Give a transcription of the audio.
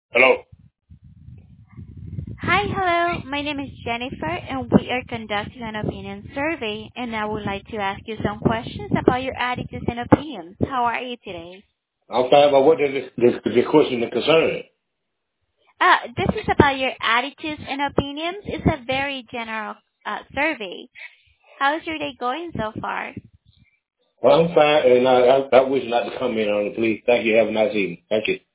Hello. Hi, hello. My name is Jennifer, and we are conducting an opinion survey, and I would like to ask you some questions about your attitudes and opinions. How are you today? I'm fine, but what is this question concern? This is about your attitudes and opinions. It's a very general survey. How's your day going so far? Well, I'm fine, and I wish not to comment on it, please. Thank you. Have a nice evening. Thank you.